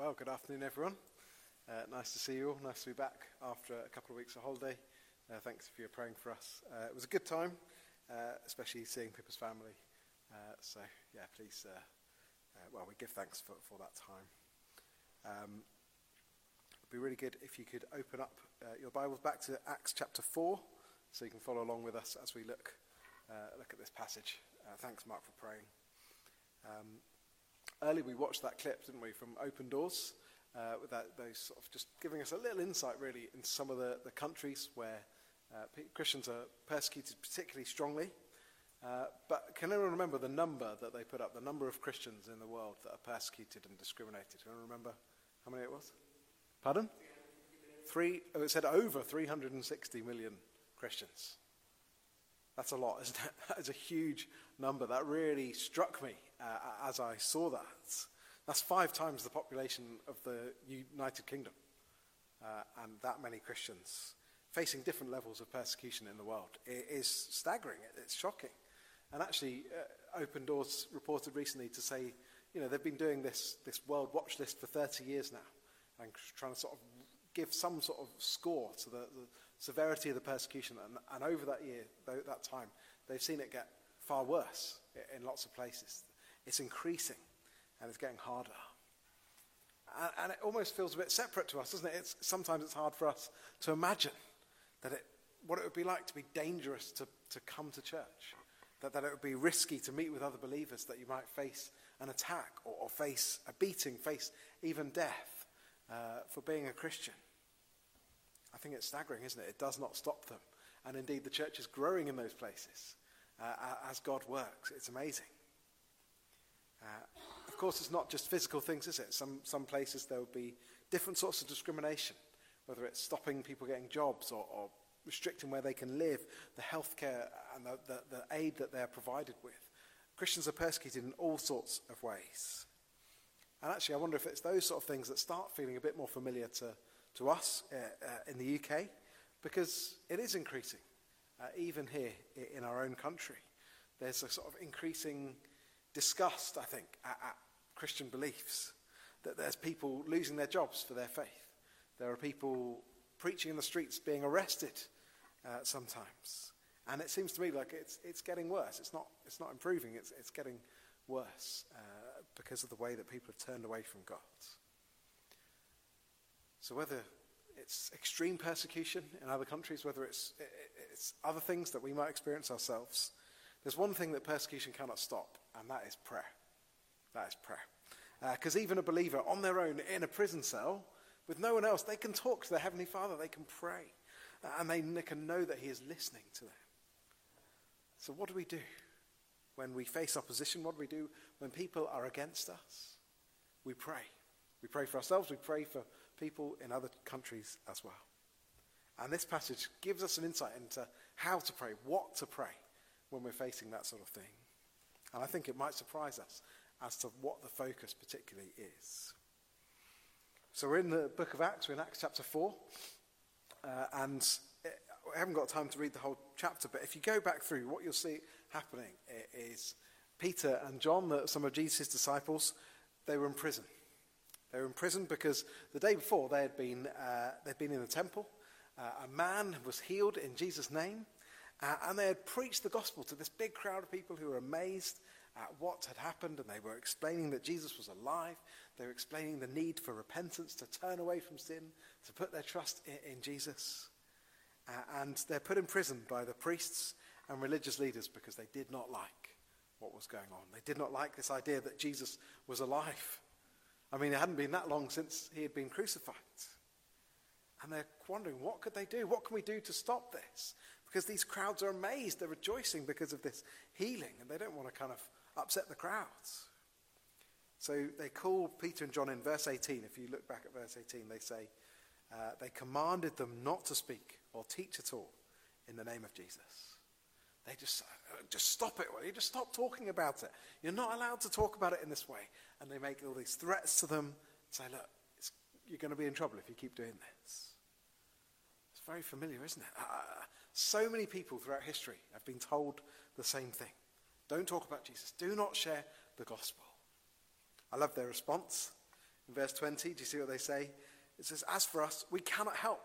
Well, good afternoon, everyone. Nice to see you all. Nice to be back after a couple of weeks of holiday. Thanks for your praying for us. It was a good time, especially seeing Pippa's family. Please, we give thanks for that time. It'd be really good if you could open up your Bibles back to Acts chapter 4, so you can follow along with us as we look at this passage. Thanks, Mark, for praying. Earlier we watched that clip, didn't we, from Open Doors, with those sort of just giving us a little insight, really, into some of the countries where Christians are persecuted particularly strongly. But can anyone remember the number that they put up, the number of Christians in the world that are persecuted and discriminated? Can anyone remember how many it was? Pardon? It said over 360 million Christians. That's a lot, isn't it? That is a huge number. That really struck me as I saw that. That's 5 times the population of the United Kingdom, and that many Christians facing different levels of persecution in the world. It is staggering. It's shocking. And actually, Open Doors reported recently to say, they've been doing this World Watch List for 30 years now, and trying to sort of give some sort of score to the severity of the persecution. And over that time, they've seen it get far worse in lots of places. It's increasing, and it's getting harder. And it almost feels a bit separate to us, doesn't it? Sometimes it's hard for us to imagine what it would be like to be dangerous to come to church, that it would be risky to meet with other believers, that you might face an attack or face a beating, face even death for being a Christian. I think it's staggering, isn't it? It does not stop them. And indeed, the church is growing in those places as God works. It's amazing. Of course, it's not just physical things, is it? Some places there will be different sorts of discrimination, whether it's stopping people getting jobs or restricting where they can live, the healthcare and the aid that they're provided with. Christians are persecuted in all sorts of ways. And actually, I wonder if it's those sort of things that start feeling a bit more familiar to us in the UK, because it is increasing, even here in our own country. There's a sort of increasing disgust, I think, at Christian beliefs, that there's people losing their jobs for their faith. There are people preaching in the streets being arrested sometimes. And it seems to me like it's getting worse. It's not improving. It's getting worse because of the way that people have turned away from God. So whether it's extreme persecution in other countries, whether it's other things that we might experience ourselves, there's one thing that persecution cannot stop, and that is prayer. That is prayer. Because even a believer on their own in a prison cell, with no one else, they can talk to their Heavenly Father, they can pray, and they can know that He is listening to them. So what do we do when we face opposition? What do we do when people are against us? We pray. We pray for ourselves, we pray for people in other countries as well. And this passage gives us an insight into how to pray, what to pray when we're facing that sort of thing. And I think it might surprise us as to what the focus particularly is. So we're in the book of Acts, we're in Acts chapter 4, and I haven't got time to read the whole chapter, but if you go back through, what you'll see happening is Peter and John, some of Jesus' disciples, they were in prison. They were in prison because the day before they'd been in the temple. A man was healed in Jesus' name, and they had preached the gospel to this big crowd of people who were amazed at what had happened, and they were explaining that Jesus was alive. They were explaining the need for repentance, to turn away from sin, to put their trust in Jesus. And they're put in prison by the priests and religious leaders because they did not like what was going on. They did not like this idea that Jesus was alive. I mean, it hadn't been that long since he had been crucified. And they're wondering, what could they do? What can we do to stop this? Because these crowds are amazed. They're rejoicing because of this healing, and they don't want to kind of upset the crowds. So they call Peter and John in verse 18. If you look back at verse 18, they say, they commanded them not to speak or teach at all in the name of Jesus. They just stop it. You just stop talking about it. You're not allowed to talk about it in this way. And they make all these threats to them, say, look, you're going to be in trouble if you keep doing this. It's very familiar, isn't it? So many people throughout history have been told the same thing. Don't talk about Jesus. Do not share the gospel. I love their response. In verse 20, do you see what they say? It says, as for us, we cannot help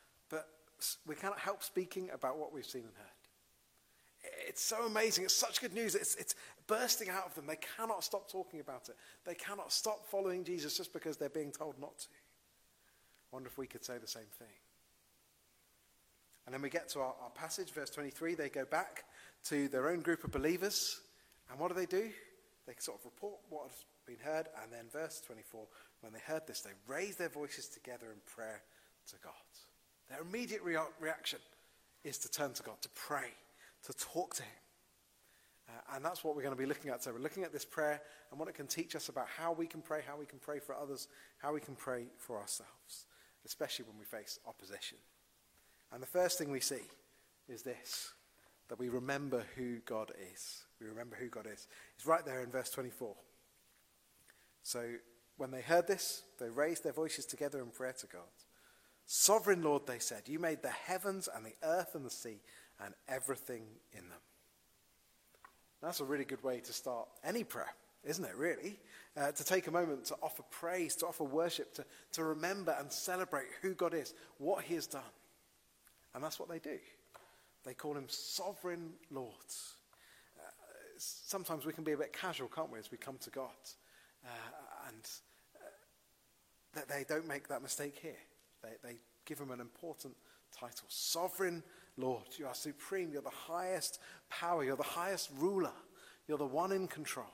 speaking about what we've seen and heard. It's so amazing. It's such good news. It's bursting out of them. They cannot stop talking about it. They cannot stop following Jesus just because they're being told not to. I wonder if we could say the same thing. And then we get to our passage, verse 23. They go back to their own group of believers. And what do? They sort of report what has been heard. And then verse 24, when they heard this, they raised their voices together in prayer to God. Their immediate reaction is to turn to God, to pray, to talk to him. And that's what we're going to be looking at. So we're looking at this prayer and what it can teach us about how we can pray for others, how we can pray for ourselves, especially when we face opposition. And the first thing we see is this, that we remember who God is. We remember who God is. It's right there in verse 24. So when they heard this, they raised their voices together in prayer to God. Sovereign Lord, they said, you made the heavens and the earth and the sea and everything in them. That's a really good way to start any prayer, isn't it, really? To take a moment to offer praise, to offer worship, to remember and celebrate who God is, what he has done. And that's what they do. They call him Sovereign Lord. Sometimes we can be a bit casual, can't we, as we come to God. And they don't make that mistake here. They give him an important title. Sovereign Lord. You are supreme. You're the highest power. You're the highest ruler. You're the one in control.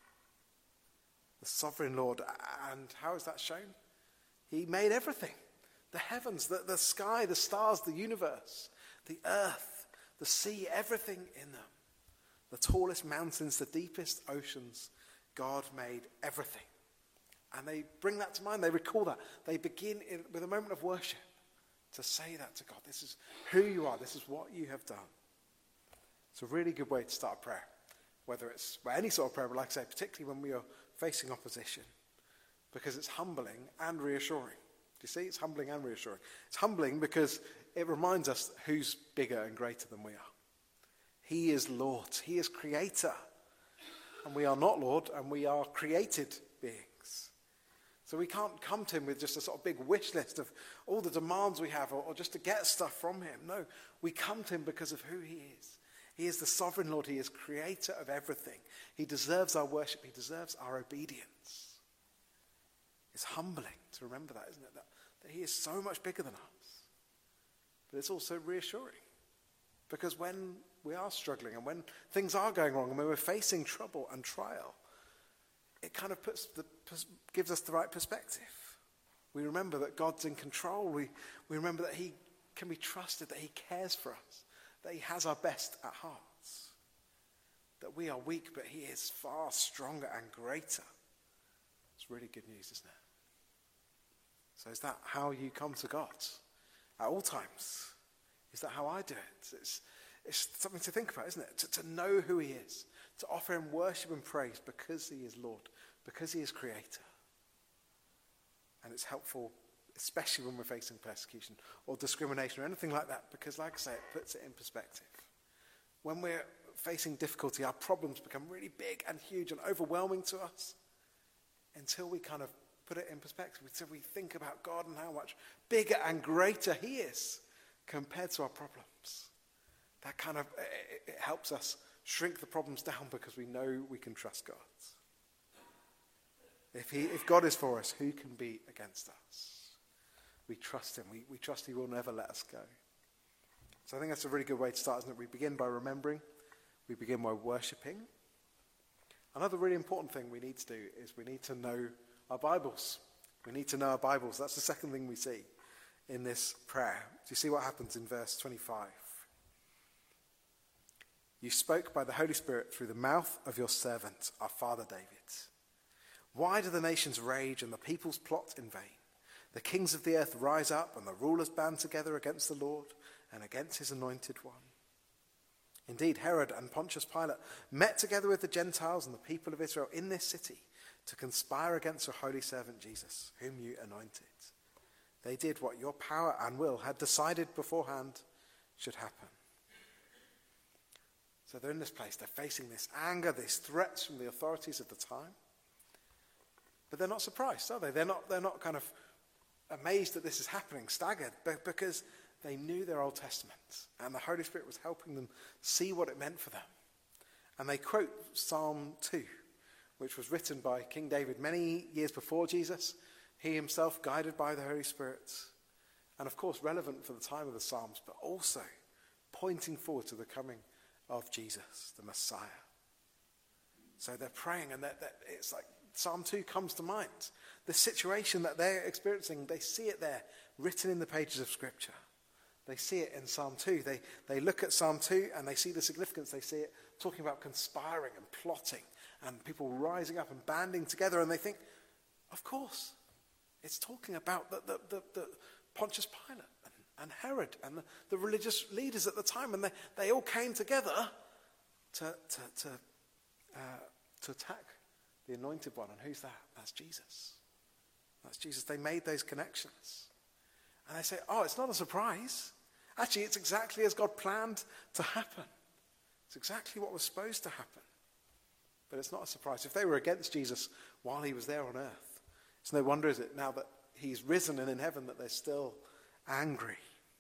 The sovereign Lord. And how is that shown? He made everything. The heavens, the sky, the stars, the universe, the earth, the sea, everything in them. The tallest mountains, the deepest oceans. God made everything. And they bring that to mind. They recall that. They begin with a moment of worship to say that to God. This is who you are. This is what you have done. It's a really good way to start a prayer. Whether it's any sort of prayer, but like I say, particularly when we are facing opposition. Because it's humbling and reassuring. Do you see? It's humbling and reassuring. It's humbling because it reminds us who's bigger and greater than we are. He is Lord. He is creator. And we are not Lord, and we are created beings. So we can't come to him with just a sort of big wish list of all the demands we have or just to get stuff from him. No, we come to him because of who he is. He is the sovereign Lord. He is creator of everything. He deserves our worship. He deserves our obedience. It's humbling to remember that, isn't it? That he is so much bigger than us. But it's also reassuring. Because when we are struggling and when things are going wrong and when we're facing trouble and trial, it kind of gives us the right perspective. We remember that God's in control. We remember that he can be trusted, that he cares for us, that he has our best at heart. That we are weak, but he is far stronger and greater. It's really good news, isn't it? So is that how you come to God at all times? Is that how I do it? It's something to think about, isn't it? To know who he is, to offer him worship and praise because he is Lord, because he is creator. And it's helpful, especially when we're facing persecution or discrimination or anything like that, because like I say, it puts it in perspective. When we're facing difficulty, our problems become really big and huge and overwhelming to us until we kind of put it in perspective. Until we think about God and how much bigger and greater he is compared to our problems. That kind of, it helps us shrink the problems down because we know we can trust God. If God is for us, who can be against us? We trust him. We trust he will never let us go. So I think that's a really good way to start, isn't it? We begin by remembering. We begin by worshipping. Another really important thing we need to do is we need to know our Bibles. We need to know our Bibles. That's the second thing we see in this prayer. Do you see what happens in verse 25? You spoke by the Holy Spirit through the mouth of your servant, our father David. Why do the nations rage and the peoples plot in vain? The kings of the earth rise up and the rulers band together against the Lord and against his anointed one. Indeed, Herod and Pontius Pilate met together with the Gentiles and the people of Israel in this city to conspire against your holy servant Jesus, whom you anointed. They did what your power and will had decided beforehand should happen. So they're in this place. They're facing this anger, these threats from the authorities of the time. But they're not surprised, are they? They're not kind of amazed that this is happening, staggered, because they knew their Old Testament, and the Holy Spirit was helping them see what it meant for them. And they quote Psalm 2, which was written by King David many years before Jesus, he himself guided by the Holy Spirit, and of course relevant for the time of the Psalms, but also pointing forward to the coming of Jesus, the Messiah. So they're praying, and it's like Psalm 2 comes to mind. The situation that they're experiencing, they see it there, written in the pages of Scripture. They see it in Psalm 2. They look at Psalm 2 and they see the significance. They see it talking about conspiring and plotting and people rising up and banding together, and they think, of course, it's talking about the Pontius Pilate and Herod and the religious leaders at the time, and they all came together to attack the Anointed One. And who's that? That's Jesus. That's Jesus. They made those connections. And they say, oh, it's not a surprise. Actually, it's exactly as God planned to happen. It's exactly what was supposed to happen. But it's not a surprise. If they were against Jesus while he was there on earth, it's no wonder, is it, now that he's risen and in heaven, that they're still angry.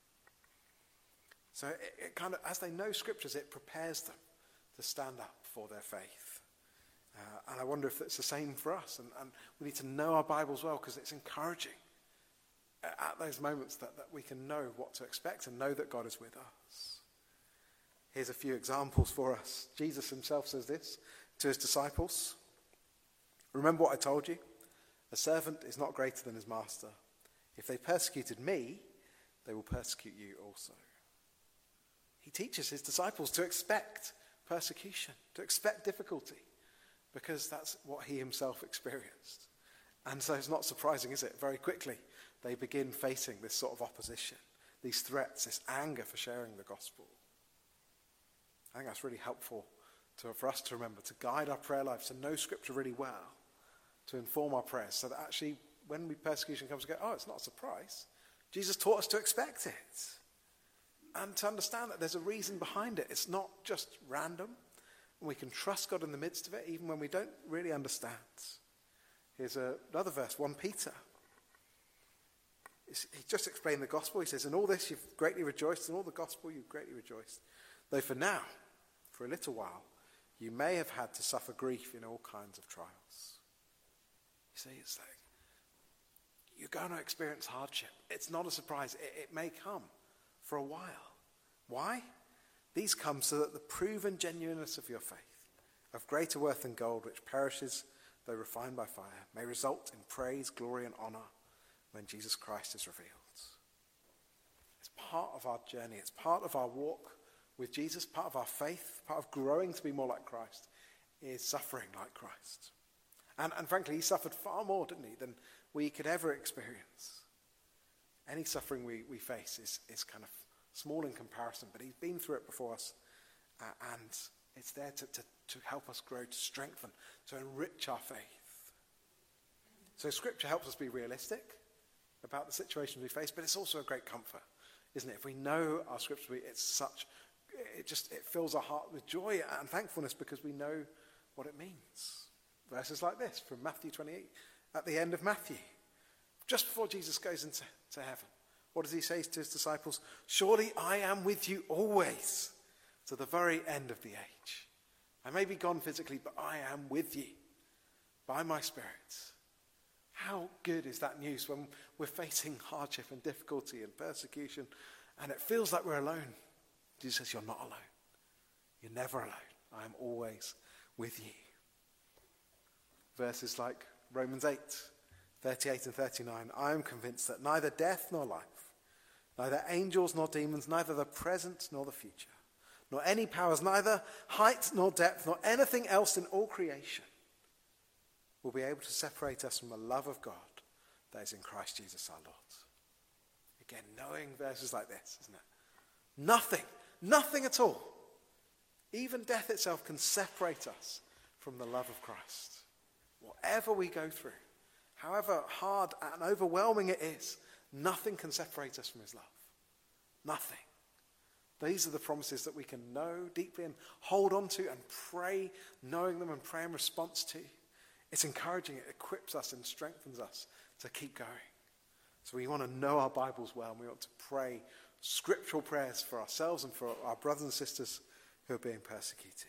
So it kind of, as they know Scriptures, it prepares them to stand up for their faith. And I wonder if it's the same for us. And we need to know our Bibles well, because it's encouraging at those moments that we can know what to expect and know that God is with us. Here's a few examples for us. Jesus himself says this to his disciples. Remember what I told you? A servant is not greater than his master. If they persecuted me, they will persecute you also. He teaches his disciples to expect persecution, to expect difficulty, because that's what he himself experienced. And so it's not surprising, is it? Very quickly, they begin facing this sort of opposition, these threats, this anger for sharing the gospel. I think that's really helpful for us to remember, to guide our prayer lives, to know Scripture really well, to inform our prayers, so that actually when persecution comes, we go, oh, it's not a surprise. Jesus taught us to expect it. And to understand that there's a reason behind it. It's not just random. And we can trust God in the midst of it, even when we don't really understand. Here's another verse, 1 Peter. He just explained the gospel. He says, in all this you've greatly rejoiced, in all the gospel you've greatly rejoiced. Though for now, for a little while, you may have had to suffer grief in all kinds of trials. You see, it's like, you're going to experience hardship. It's not a surprise. It may come for a while. Why? These come so that the proven genuineness of your faith, of greater worth than gold, which perishes though refined by fire, may result in praise, glory, and honor when Jesus Christ is revealed. It's part of our journey. It's part of our walk with Jesus, part of our faith, part of growing to be more like Christ, is suffering like Christ. And frankly, he suffered far more, didn't he, than we could ever experience. Any suffering we face is kind of small in comparison, but he's been through it before us, and it's there to help us grow, to strengthen, to enrich our faith. So Scripture helps us be realistic about the situations we face, but it's also a great comfort, isn't it? If we know our Scripture, it fills our heart with joy and thankfulness because we know what it means. Verses like this from Matthew 28, at the end of Matthew, just before Jesus goes into heaven. What does he say to his disciples? Surely I am with you always to the very end of the age. I may be gone physically, but I am with you by my Spirit. How good is that news when we're facing hardship and difficulty and persecution and it feels like we're alone? Jesus says, you're not alone. You're never alone. I am always with you. Verses like Romans 8, 38 and 39. I am convinced that neither death nor life, neither angels nor demons, neither the present nor the future, nor any powers, neither height nor depth, nor anything else in all creation will be able to separate us from the love of God that is in Christ Jesus our Lord. Again, knowing verses like this, isn't it? Nothing at all, even death itself, can separate us from the love of Christ. Whatever we go through, however hard and overwhelming it is, nothing can separate us from his love. Nothing. These are the promises that we can know deeply and hold on to and pray, knowing them and pray in response to It's encouraging, it equips us and strengthens us to keep going. So we want to know our Bibles well, and we want to pray scriptural prayers for ourselves and for our brothers and sisters who are being persecuted.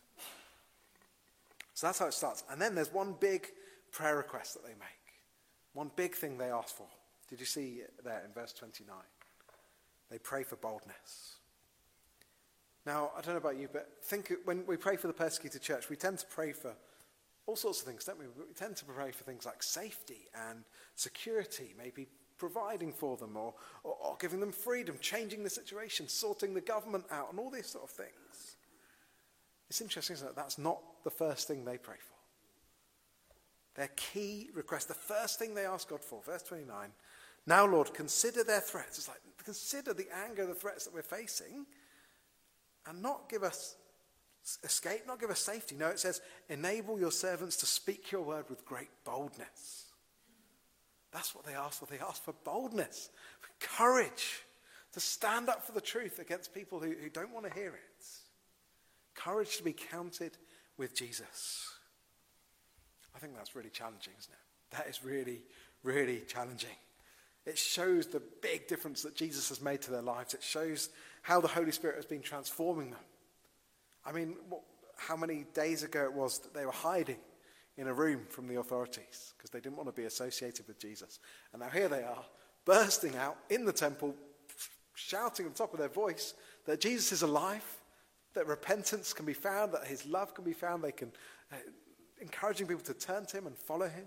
So that's how it starts. And then there's one big prayer request that they make. One big thing they ask for. Did you see it there in verse 29? They pray for boldness. Now, I don't know about you, but think when we pray for the persecuted church, we tend to pray for all sorts of things, don't we? We tend to pray for things like safety and security, maybe providing for them or giving them freedom, changing the situation, sorting the government out, and all these sort of things. It's interesting, isn't it? That's not the first thing they pray for. Their key request, the first thing they ask God for, verse 29, now, Lord, consider their threats. It's like, consider the anger, the threats that we're facing, and not give us escape, not give us safety. No, it says, enable your servants to speak your word with great boldness. That's what they ask for. They ask for boldness, for courage, to stand up for the truth against people who don't want to hear it. Courage to be counted with Jesus. I think that's really challenging, isn't it? That is really, really challenging. It shows the big difference that Jesus has made to their lives. It shows how the Holy Spirit has been transforming them. I mean, how many days ago it was that they were hiding in a room from the authorities because they didn't want to be associated with Jesus. And now here they are, bursting out in the temple, shouting at the top of their voice that Jesus is alive, that repentance can be found, that his love can be found. They can, encouraging people to turn to him and follow him.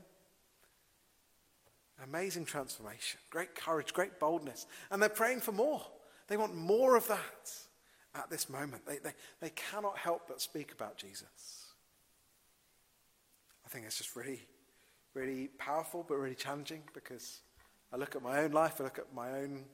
Amazing transformation, great courage, great boldness. And they're praying for more. They want more of that at this moment. They cannot help but speak about Jesus. I think it's just really, really powerful, but really challenging, because I look at my own life, I look at my own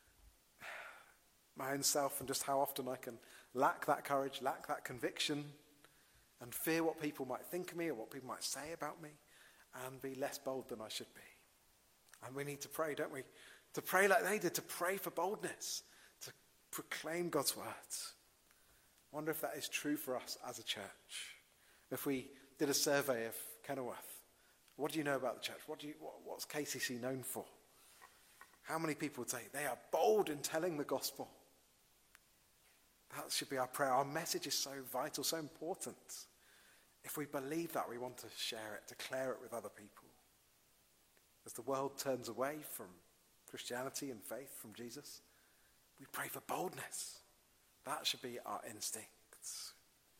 self, and just how often I can lack that courage, lack that conviction, and fear what people might think of me or what people might say about me, and be less bold than I should be. And we need to pray, don't we? To pray like they did, to pray for boldness, to proclaim God's words. I wonder if that is true for us as a church. If we did a survey of Kenilworth, what do you know about the church? What's KCC known for? How many people would say they are bold in telling the gospel? That should be our prayer. Our message is so vital, so important. If we believe that, we want to share it, declare it with other people. As the world turns away from Christianity and faith from Jesus, we pray for boldness. That should be our instincts.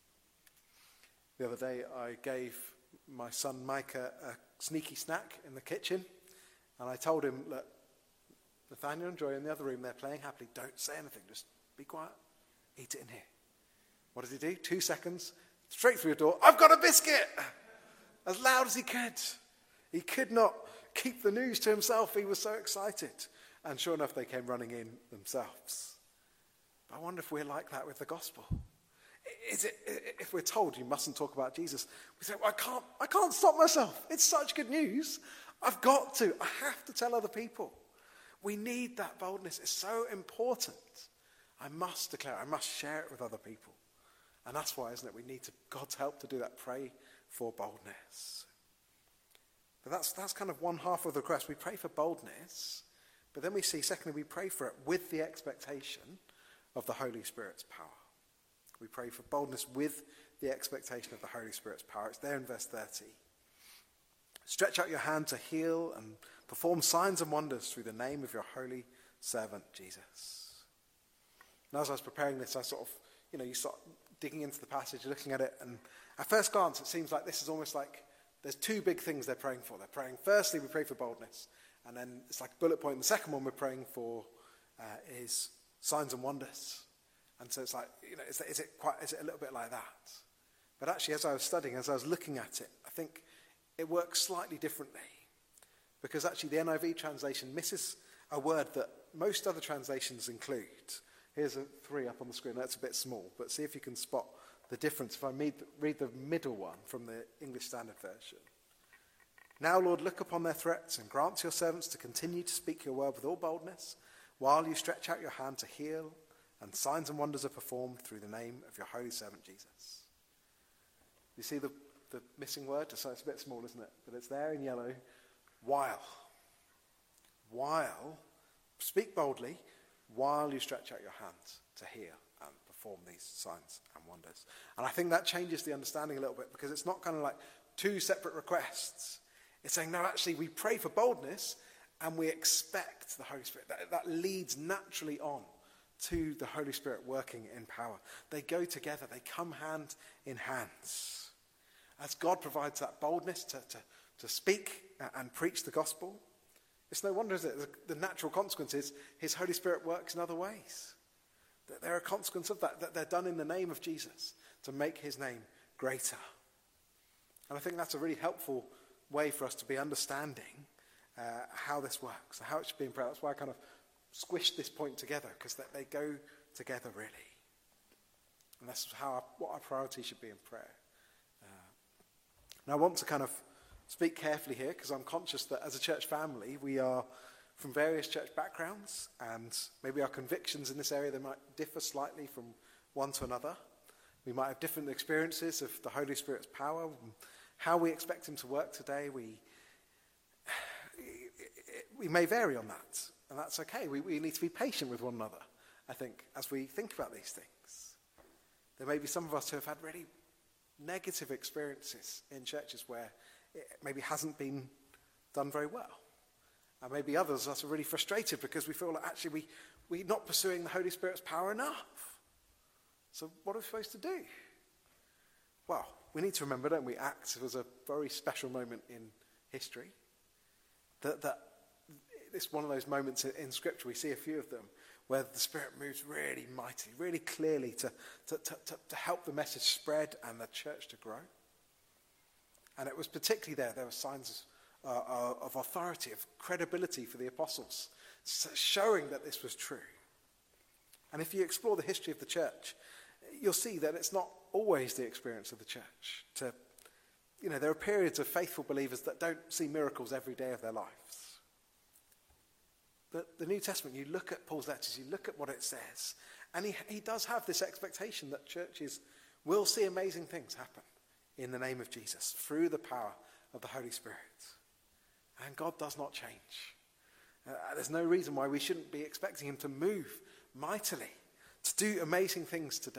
The other day, I gave my son Micah a sneaky snack in the kitchen, and I told him, look, Nathaniel and Joy in the other room, they're playing happily. Don't say anything. Just be quiet. Eat it in here. What does he do? 2 seconds, straight through your door. I've got a biscuit! As loud as he could. He could not keep the news to himself. He was so excited. And sure enough, they came running in themselves. But I wonder if we're like that with the gospel. Is it, if we're told you mustn't talk about Jesus, we say, well, I can't stop myself. It's such good news. I've got to. I have to tell other people. We need that boldness. It's so important. I must declare, I must share it with other people. And that's why, isn't it, we need God's help to do that. Pray for boldness. But that's kind of one half of the request. We pray for boldness, but then we see, secondly, we pray for it with the expectation of the Holy Spirit's power. We pray for boldness with the expectation of the Holy Spirit's power. It's there in verse 30. Stretch out your hand to heal and perform signs and wonders through the name of your holy servant, Jesus. And as I was preparing this, I sort of, you start digging into the passage, looking at it, and at first glance, it seems like this is almost like there's 2 big things they're praying for. They're praying, firstly, we pray for boldness, and then it's like a bullet point. The second one we're praying for is signs and wonders. And so it's like, is it a little bit like that? But actually, as I was studying, as I was looking at it, I think it works slightly differently. Because actually the NIV translation misses a word that most other translations include. Here's a 3 up on the screen. That's a bit small, but see if you can spot the difference. If I read the middle one from the English Standard Version. Now, Lord, look upon their threats and grant your servants to continue to speak your word with all boldness, while you stretch out your hand to heal, and signs and wonders are performed through the name of your holy servant Jesus. You see, the the missing word? So it's a bit small, isn't it? But it's there in yellow. While. Speak boldly while you stretch out your hands to hear and perform these signs and wonders. And I think that changes the understanding a little bit, because it's not kind of like two separate requests. It's saying, no, actually, we pray for boldness and we expect the Holy Spirit. That leads naturally on to the Holy Spirit working in power. They go together. They come hand in hand. As God provides that boldness to speak and preach the gospel, it's no wonder, is it, the natural consequence is his Holy Spirit works in other ways. That there are consequences of that they're done in the name of Jesus to make his name greater. And I think that's a really helpful way for us to be understanding how this works, how it should be in prayer. That's why I kind of squished this point together, because they go together really. And that's what our priority should be in prayer. Now I want to kind of speak carefully here, because I'm conscious that as a church family, we are from various church backgrounds, and maybe our convictions in this area, they might differ slightly from one to another. We might have different experiences of the Holy Spirit's power, how we expect him to work today. We may vary on that, and that's okay. We need to be patient with one another, I think, as we think about these things. There may be some of us who have had really negative experiences in churches where it maybe hasn't been done very well. And maybe others of us are really frustrated because we feel like actually we're not pursuing the Holy Spirit's power enough. So what are we supposed to do? Well, we need to remember, don't we, Acts was a very special moment in history. That it's one of those moments in Scripture, we see a few of them, where the Spirit moves really mightily, really clearly to help the message spread and the church to grow. And it was particularly there were signs of authority, of credibility for the apostles, showing that this was true. And if you explore the history of the church, you'll see that it's not always the experience of the church. There are periods of faithful believers that don't see miracles every day of their lives. But the New Testament, you look at Paul's letters, you look at what it says, and he does have this expectation that churches will see amazing things happen in the name of Jesus through the power of the Holy Spirit. And God does not change. There's no reason why we shouldn't be expecting him to move mightily, to do amazing things today.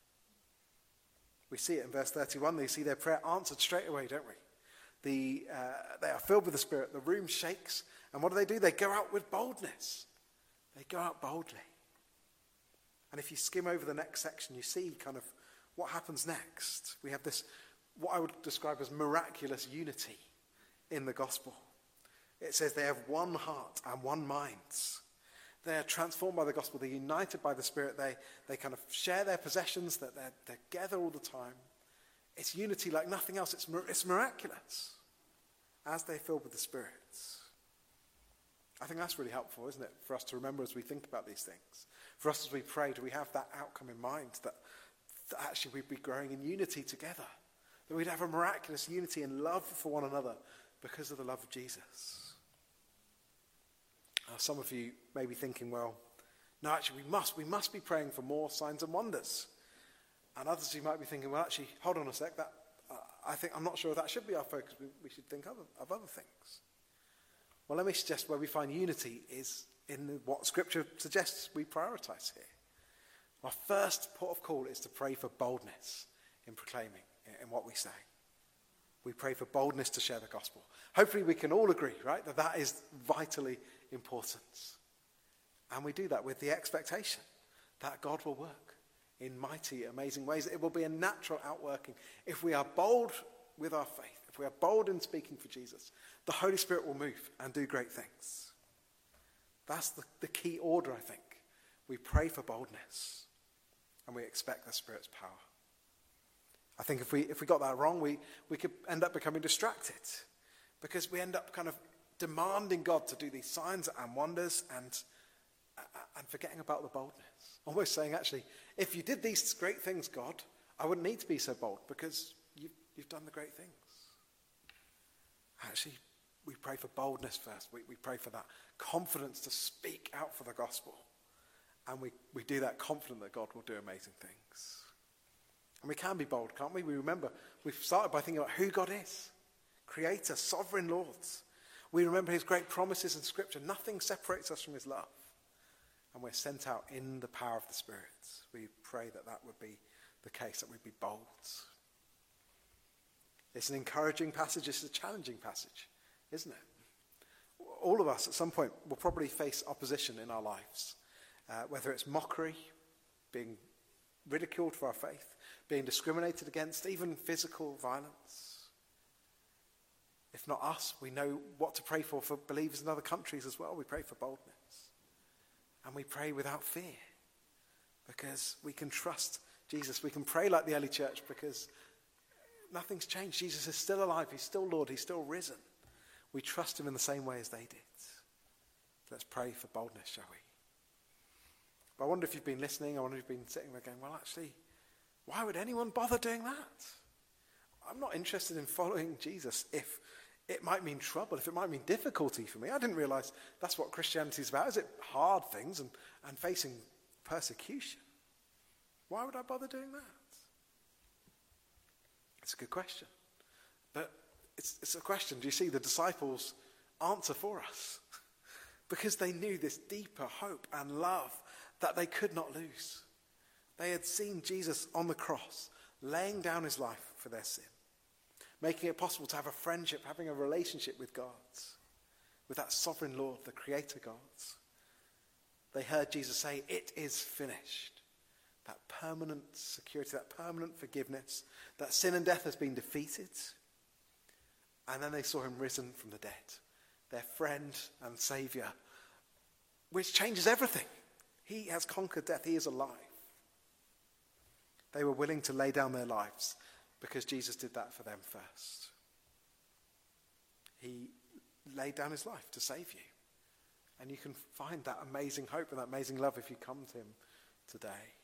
We see it in verse 31. They see their prayer answered straight away, don't we? They are filled with the Spirit. The room shakes. And what do? They go out with boldness. They go out boldly. And if you skim over the next section, you see kind of what happens next. We have this, what I would describe as miraculous unity in the gospel. It says they have one heart and one mind. They are transformed by the gospel. They're united by the Spirit. They kind of share their possessions, that they're together all the time. It's unity like nothing else. It's miraculous as they're filled with the Spirit. I think that's really helpful, isn't it, for us to remember as we think about these things. For us as we pray, do we have that outcome in mind, that actually we'd be growing in unity together, that we'd have a miraculous unity and love for one another because of the love of Jesus. Some of you may be thinking, well, no, actually we must be praying for more signs and wonders. And others of you might be thinking, well, actually, hold on a sec, I'm not sure that should be our focus. We should think of other things. Well, let me suggest where we find unity is in what Scripture suggests we prioritize here. Our first port of call is to pray for boldness in proclaiming in what we say. We pray for boldness to share the gospel. Hopefully we can all agree, right, that is vitally important. And we do that with the expectation that God will work in mighty, amazing ways. It will be a natural outworking. If we are bold with our faith, if we are bold in speaking for Jesus, the Holy Spirit will move and do great things. That's the key order, I think. We pray for boldness and we expect the Spirit's power. I think if we got that wrong, we could end up becoming distracted, because we end up kind of demanding God to do these signs and wonders and forgetting about the boldness. Almost saying, actually, if you did these great things, God, I wouldn't need to be so bold because you've done the great things. Actually, we pray for boldness first. We pray for that confidence to speak out for the gospel. And we do that confident that God will do amazing things. And we can be bold, can't we? We remember, we've started by thinking about who God is. Creator, sovereign Lord. We remember his great promises in Scripture. Nothing separates us from his love. And we're sent out in the power of the Spirit. We pray that that would be the case, that we'd be bold. It's an encouraging passage. It's a challenging passage, isn't it? All of us at some point will probably face opposition in our lives, whether it's mockery, being ridiculed for our faith, being discriminated against, even physical violence. If not us, we know what to pray for believers in other countries as well. We pray for boldness. And we pray without fear because we can trust Jesus. We can pray like the early church because nothing's changed. Jesus is still alive. He's still Lord. He's still risen. We trust him in the same way as they did. Let's pray for boldness, shall we? But I wonder if you've been listening. I wonder if you've been sitting there going, well, actually, why would anyone bother doing that? I'm not interested in following Jesus if it might mean trouble, if it might mean difficulty for me. I didn't realize that's what Christianity is about. Is it hard things and facing persecution? Why would I bother doing that? It's a good question. But it's a question, do you see, the disciples answer for us. Because they knew this deeper hope and love that they could not lose. They had seen Jesus on the cross, laying down his life for their sin, making it possible to have a friendship, having a relationship with God, with that sovereign Lord, the Creator God. They heard Jesus say, it is finished. That permanent security, that permanent forgiveness, that sin and death has been defeated. And then they saw him risen from the dead, their friend and Saviour, which changes everything. He has conquered death. He is alive. They were willing to lay down their lives because Jesus did that for them first. He laid down his life to save you. And you can find that amazing hope and that amazing love if you come to him today.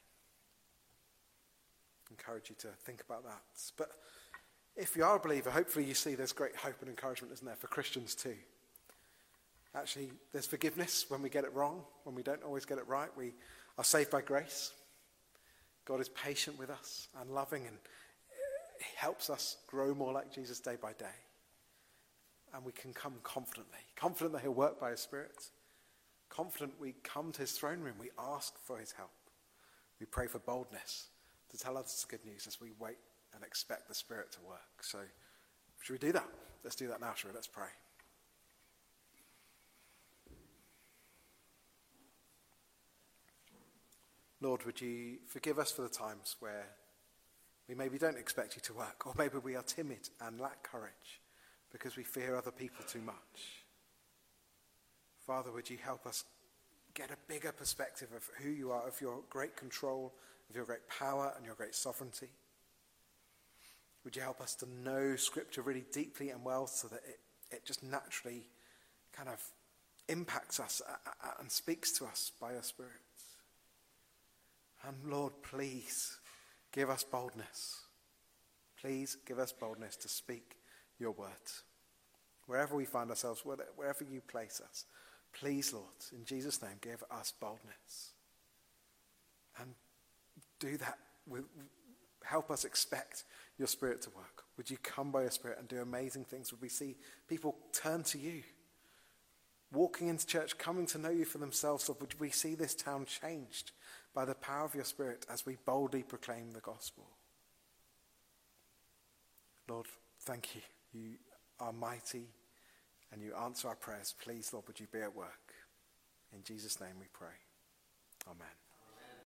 I encourage you to think about that. But if you are a believer, hopefully you see there's great hope and encouragement, isn't there, for Christians too. Actually, there's forgiveness when we get it wrong, when we don't always get it right. We are saved by grace. God is patient with us and loving, and he helps us grow more like Jesus day by day. And we can come confident that he'll work by his Spirit. Confident we come to his throne room, we ask for his help. We pray for boldness to tell others the good news as we wait and expect the Spirit to work. So, should we do that? Let's do that now, shall we? Let's pray. Lord, would you forgive us for the times where we maybe don't expect you to work, or maybe we are timid and lack courage because we fear other people too much. Father, would you help us get a bigger perspective of who you are, of your great control, of your great power and your great sovereignty? Would you help us to know Scripture really deeply and well so that it just naturally kind of impacts us and speaks to us by your Spirit? And Lord, please give us boldness. Please give us boldness to speak your word. Wherever we find ourselves, wherever you place us, please, Lord, in Jesus' name, give us boldness. And do that. Help us expect your Spirit to work. Would you come by your Spirit and do amazing things? Would we see people turn to you, walking into church, coming to know you for themselves? Or would we see this town changed by the power of your Spirit as we boldly proclaim the gospel? Lord, thank you. You are mighty and you answer our prayers. Please, Lord, would you be at work? In Jesus' name we pray. Amen.